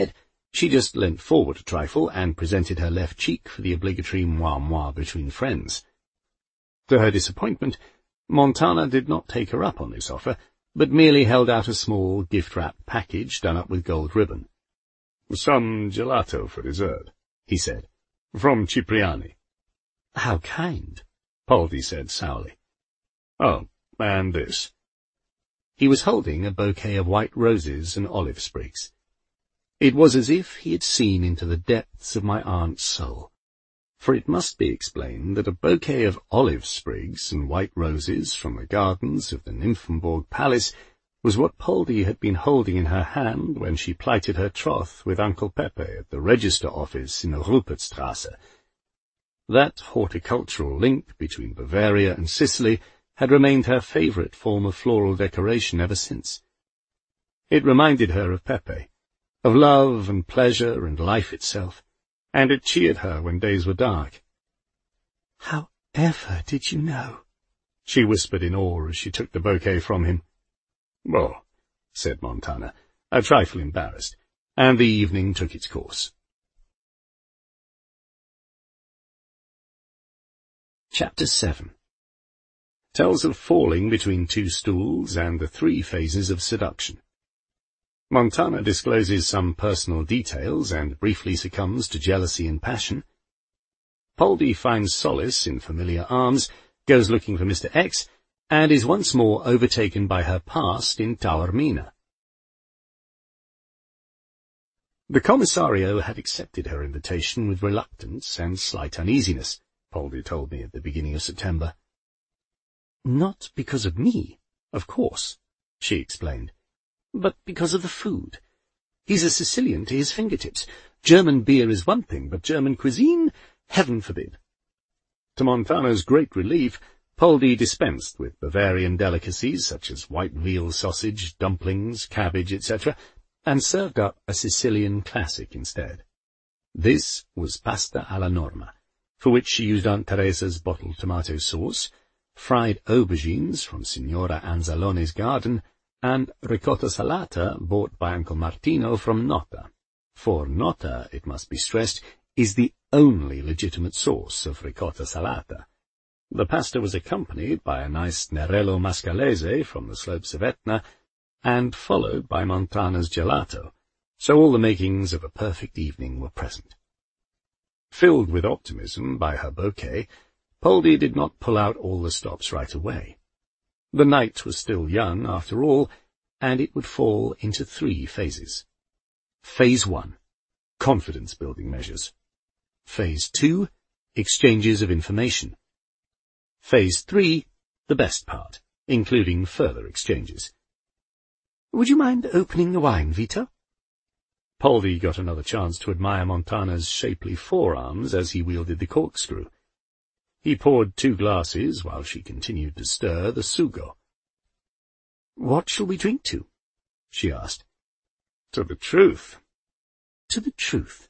She just leant forward a trifle and presented her left cheek for the obligatory moi-moi between friends. To her disappointment, Montana did not take her up on this offer, but merely held out a small gift-wrapped package done up with gold ribbon. "Some gelato for dessert," he said. "From Cipriani." "How kind," Poldi said sourly. "Oh, and this." He was holding a bouquet of white roses and olive sprigs. It was as if he had seen into the depths of my aunt's soul, for it must be explained that a bouquet of olive sprigs and white roses from the gardens of the Nymphenburg Palace was what Poldi had been holding in her hand when she plighted her troth with Uncle Pepe at the register office in the Rupertstrasse. That horticultural link between Bavaria and Sicily had remained her favourite form of floral decoration ever since. It reminded her of Pepe, of love and pleasure and life itself, and it cheered her when days were dark. "How ever did you know?" she whispered in awe as she took the bouquet from him. "Oh," said Montana, a trifle embarrassed, and the evening took its course. Chapter 7 tells of falling between two stools and the 3 phases of seduction. Montana discloses some personal details and briefly succumbs to jealousy and passion. Poldi finds solace in familiar arms, goes looking for Mr. X, and is once more overtaken by her past in Taormina. The Commissario had accepted her invitation with reluctance and slight uneasiness, Poldi told me at the beginning of September. "Not because of me, of course," she explained, "but because of the food. He's a Sicilian to his fingertips. German beer is one thing, but German cuisine, heaven forbid." To Montana's great relief, Poldi dispensed with Bavarian delicacies such as white veal sausage, dumplings, cabbage, etc., and served up a Sicilian classic instead. This was pasta alla norma, for which she used Aunt Teresa's bottled tomato sauce, fried aubergines from Signora Anzalone's garden, and ricotta salata bought by Uncle Martino from Nota. For Nota, it must be stressed, is the only legitimate source of ricotta salata. The pasta was accompanied by a nice Nerello Mascalese from the slopes of Etna, and followed by Montana's gelato, so all the makings of a perfect evening were present. Filled with optimism by her bouquet, Poldi did not pull out all the stops right away. The night was still young, after all, and it would fall into 3 phases. Phase 1, confidence-building measures. Phase 2, exchanges of information. Phase 3, the best part, including further exchanges. "Would you mind opening the wine, Vito?" Poldi got another chance to admire Montana's shapely forearms as he wielded the corkscrew. He poured 2 glasses while she continued to stir the sugo. "What shall we drink to?" she asked. "To the truth." "To the truth."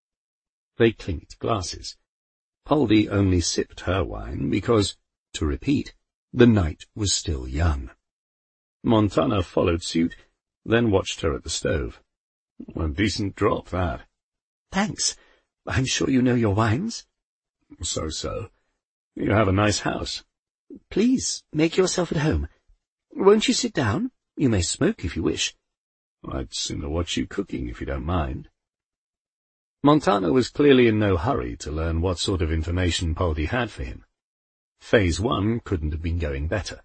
They clinked glasses. Poldi only sipped her wine because, to repeat, the night was still young. Montana followed suit, then watched her at the stove. "A decent drop, that." "Thanks. I'm sure you know your wines." "So-so. You have a nice house." "Please, make yourself at home. Won't you sit down? You may smoke if you wish." "I'd sooner watch you cooking, if you don't mind." Montana was clearly in no hurry to learn what sort of information Poldi had for him. Phase 1 couldn't have been going better.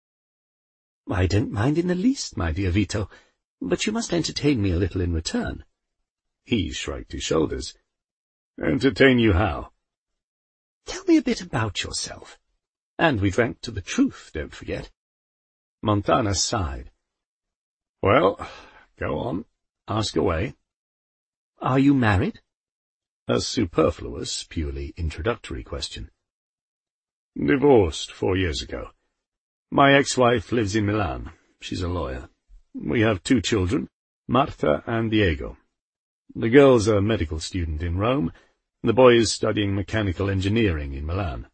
"I don't mind in the least, my dear Vito, but you must entertain me a little in return." He shrugged his shoulders. "Entertain you how?" "Tell me a bit about yourself. And we drank to the truth, don't forget." Montana sighed. "Well, go on. Ask away." "Are you married?" A superfluous, purely introductory question. "Divorced 4 years ago. My ex-wife lives in Milan. She's a lawyer. We have 2 children, Marta and Diego. The girl's a medical student in Rome. The boy is studying mechanical engineering in Milan."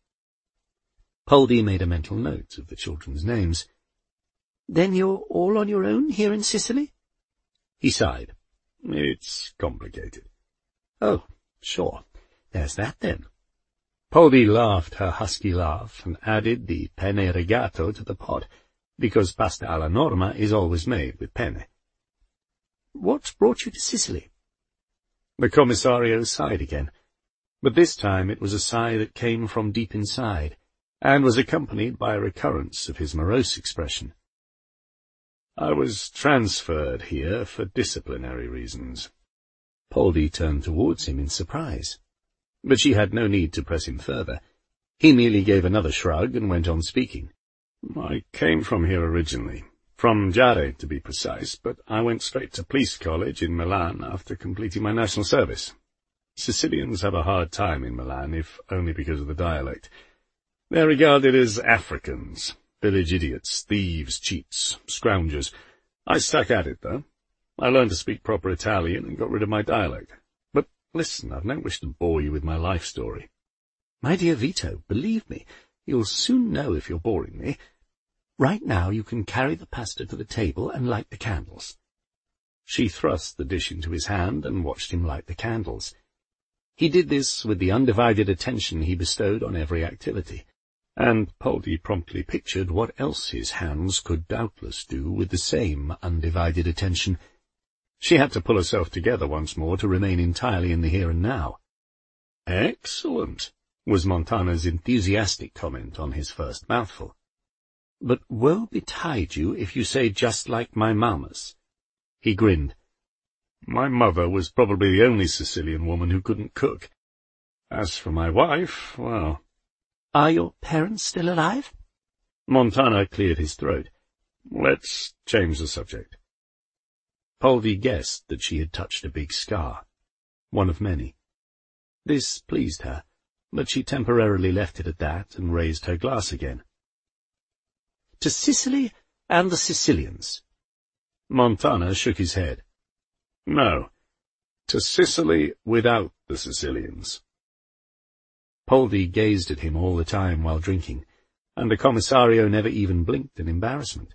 Poldi made a mental note of the children's names. "Then you're all on your own here in Sicily?" He sighed. It's complicated. Oh, sure. There's that then. Poldi laughed her husky laugh and added the penne regato to the pot, because pasta alla norma is always made with penne. What brought you to Sicily? The commissario sighed again, but this time it was a sigh that came from deep inside, and was accompanied by a recurrence of his morose expression. I was transferred here for disciplinary reasons. Poldi turned towards him in surprise. But she had no need to press him further. He merely gave another shrug and went on speaking. I came from here originally, from Giare to be precise, but I went straight to police college in Milan after completing my national service. Sicilians have a hard time in Milan, if only because of the dialect. They're regarded as Africans, village idiots, thieves, cheats, scroungers. I stuck at it, though. I learned to speak proper Italian and got rid of my dialect. But listen, I've no wish to bore you with my life story. My dear Vito, believe me, you'll soon know if you're boring me. Right now you can carry the pasta to the table and light the candles. She thrust the dish into his hand and watched him light the candles. He did this with the undivided attention he bestowed on every activity, and Poldi promptly pictured what else his hands could doubtless do with the same undivided attention. She had to pull herself together once more to remain entirely in the here and now. "Excellent," was Montana's enthusiastic comment on his first mouthful. "But woe betide you if you say just like my mamma's." He grinned. My mother was probably the only Sicilian woman who couldn't cook. As for my wife, well... Are your parents still alive? Montana cleared his throat. Let's change the subject. Poldi guessed that she had touched a big scar, one of many. This pleased her, but she temporarily left it at that and raised her glass again. To Sicily and the Sicilians. Montana shook his head. No, to Sicily without the Sicilians. Poldi gazed at him all the time while drinking, and the commissario never even blinked in embarrassment.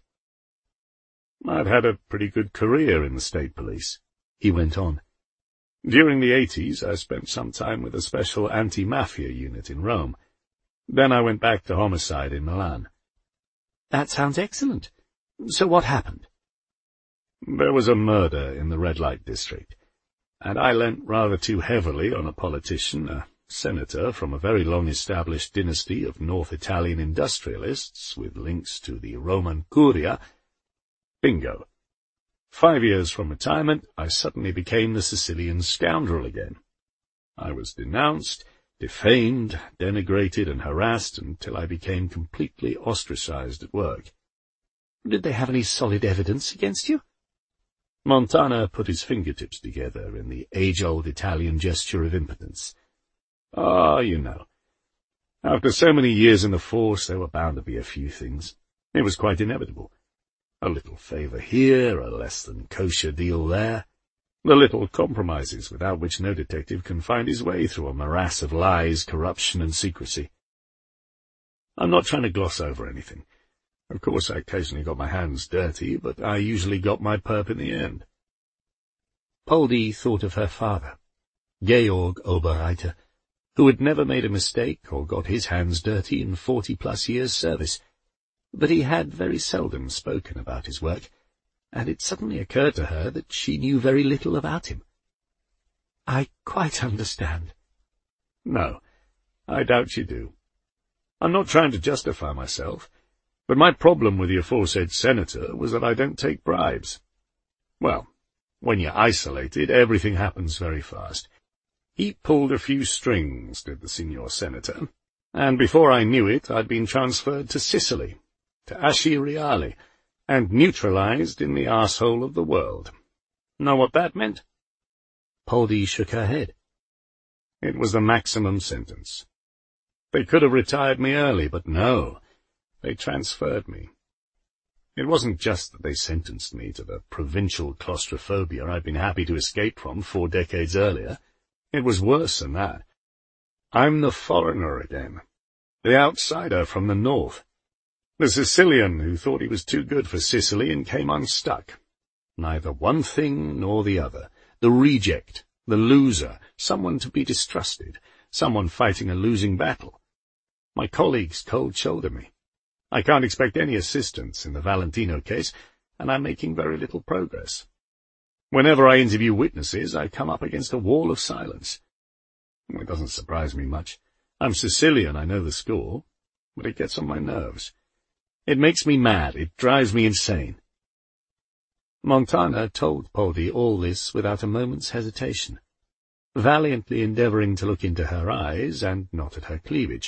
I'd had a pretty good career in the state police, he went on. During the 80s, I spent some time with a special anti-mafia unit in Rome. Then I went back to homicide in Milan. That sounds excellent. So what happened? There was a murder in the red light district, and I lent rather too heavily on a politician, a senator from a very long-established dynasty of North Italian industrialists with links to the Roman Curia. Bingo. 5 years from retirement, I suddenly became the Sicilian scoundrel again. I was denounced, defamed, denigrated, and harassed until I became completely ostracized at work. Did they have any solid evidence against you? Montana put his fingertips together in the age-old Italian gesture of impotence. You know. After so many years in the force, there were bound to be a few things. It was quite inevitable. A little favor here, a less-than-kosher deal there. The little compromises without which no detective can find his way through a morass of lies, corruption, and secrecy. I'm not trying to gloss over anything. Of course, I occasionally got my hands dirty, but I usually got my perp in the end. Poldi thought of her father, Georg Oberreiter, who had never made a mistake or got his hands dirty in 40-plus years' service, but he had very seldom spoken about his work, and it suddenly occurred to her that she knew very little about him. I quite understand. No, I doubt you do. I'm not trying to justify myself. But my problem with the aforesaid senator was that I don't take bribes. Well, when you're isolated, everything happens very fast. He pulled a few strings, did the signor senator, and before I knew it, I'd been transferred to Sicily, to Asci Reale, and neutralized in the arsehole of the world. Know what that meant? Poldi shook her head. It was the maximum sentence. They could have retired me early, but no. They transferred me. It wasn't just that they sentenced me to the provincial claustrophobia I'd been happy to escape from 4 decades earlier. It was worse than that. I'm the foreigner again, the outsider from the north, the Sicilian who thought he was too good for Sicily and came unstuck. Neither one thing nor the other, the reject, the loser, someone to be distrusted, someone fighting a losing battle. My colleagues cold-shoulder me. I can't expect any assistance in the Valentino case, and I'm making very little progress. Whenever I interview witnesses, I come up against a wall of silence. It doesn't surprise me much. I'm Sicilian, I know the score, but it gets on my nerves. It makes me mad, it drives me insane. Montana told Poldi all this without a moment's hesitation, valiantly endeavouring to look into her eyes and not at her cleavage.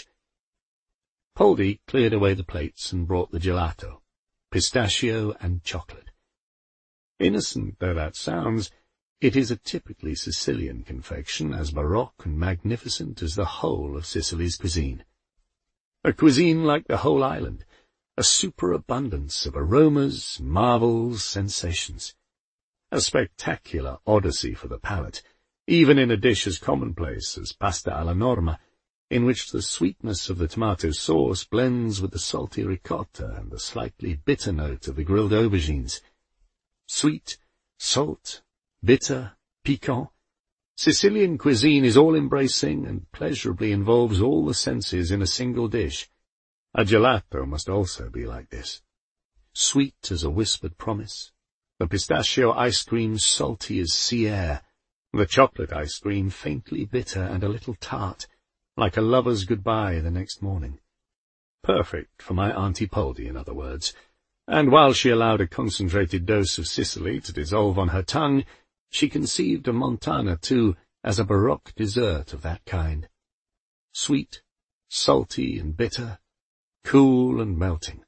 Poldi cleared away the plates and brought the gelato, pistachio and chocolate. Innocent though that sounds, it is a typically Sicilian confection, as baroque and magnificent as the whole of Sicily's cuisine. A cuisine like the whole island, a superabundance of aromas, marvels, sensations. A spectacular odyssey for the palate, even in a dish as commonplace as pasta alla norma, in which the sweetness of the tomato sauce blends with the salty ricotta and the slightly bitter note of the grilled aubergines. Sweet, salt, bitter, piquant. Sicilian cuisine is all-embracing and pleasurably involves all the senses in a single dish. A gelato must also be like this. Sweet as a whispered promise, the pistachio ice cream salty as sea air, the chocolate ice cream faintly bitter and a little tart, like a lover's goodbye the next morning. Perfect for my Auntie Poldi, in other words, and while she allowed a concentrated dose of Sicily to dissolve on her tongue, she conceived of Montana, too, as a baroque dessert of that kind. Sweet, salty and bitter, cool and melting.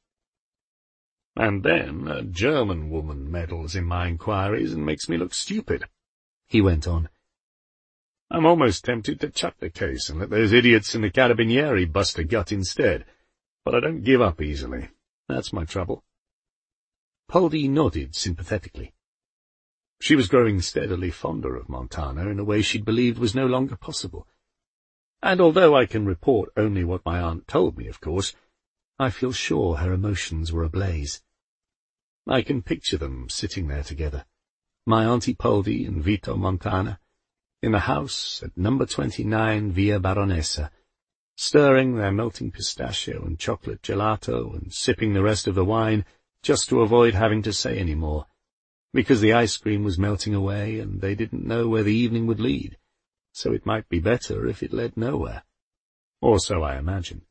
And then a German woman meddles in my inquiries and makes me look stupid, he went on. I'm almost tempted to chuck the case and let those idiots in the Carabinieri bust a gut instead, but I don't give up easily. That's my trouble. Poldi nodded sympathetically. She was growing steadily fonder of Montana in a way she'd believed was no longer possible. And although I can report only what my aunt told me, of course, I feel sure her emotions were ablaze. I can picture them sitting there together, my Auntie Poldi and Vito Montana, in the house at number 29 Via Baronessa, stirring their melting pistachio and chocolate gelato and sipping the rest of the wine just to avoid having to say any more, because the ice cream was melting away and they didn't know where the evening would lead, so it might be better if it led nowhere. Or so I imagine.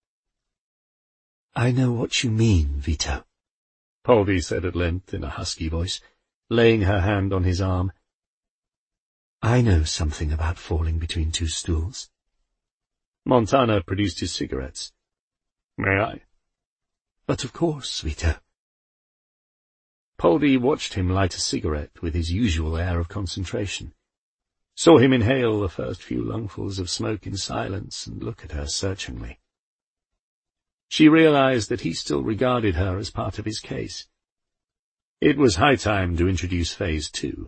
I know what you mean, Vito, Poldi said at length in a husky voice, laying her hand on his arm. I know something about falling between two stools. Montana produced his cigarettes. May I? But of course, Vito. Poldi watched him light a cigarette with his usual air of concentration, saw him inhale the first few lungfuls of smoke in silence and look at her searchingly. She realized that he still regarded her as part of his case. It was high time to introduce Phase 2.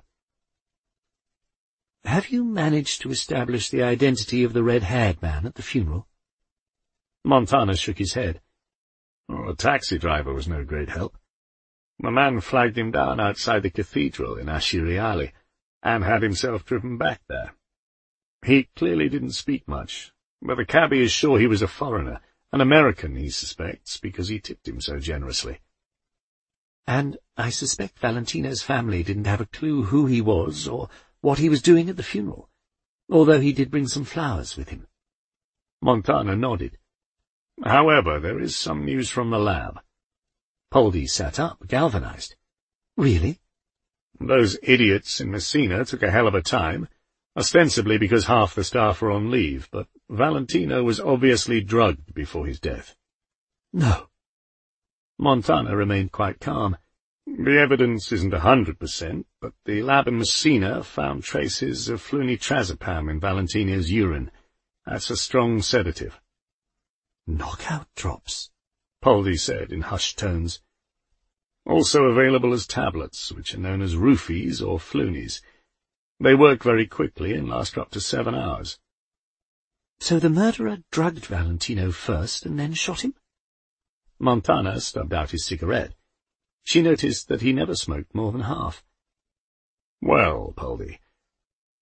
Have you managed to establish the identity of the red-haired man at the funeral? Montana shook his head. The taxi driver was no great help. The man flagged him down outside the cathedral in Asciriali, and had himself driven back there. He clearly didn't speak much, but the cabbie is sure he was a foreigner, an American, he suspects, because he tipped him so generously. And I suspect Valentino's family didn't have a clue who he was or what he was doing at the funeral, although he did bring some flowers with him. Montana nodded. However, there is some news from the lab. Poldi sat up, galvanized. Really? Those idiots in Messina took a hell of a time, ostensibly because half the staff were on leave, but Valentino was obviously drugged before his death. No. Montana remained quite calm. The evidence isn't 100%, but the lab in Messina found traces of flunitrazepam in Valentino's urine. That's a strong sedative. Knockout drops, Poldi said in hushed tones. Also available as tablets, which are known as roofies or flunies. They work very quickly and last for up to 7 hours. So the murderer drugged Valentino first and then shot him? Montana stubbed out his cigarette. She noticed that he never smoked more than half. Well, Poldi,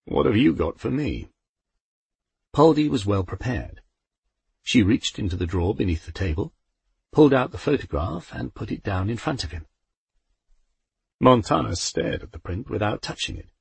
What have you got for me?" Poldy was well prepared. She reached into the drawer beneath the table, pulled out the photograph, and put it down in front of him. Montana stared at the print without touching it.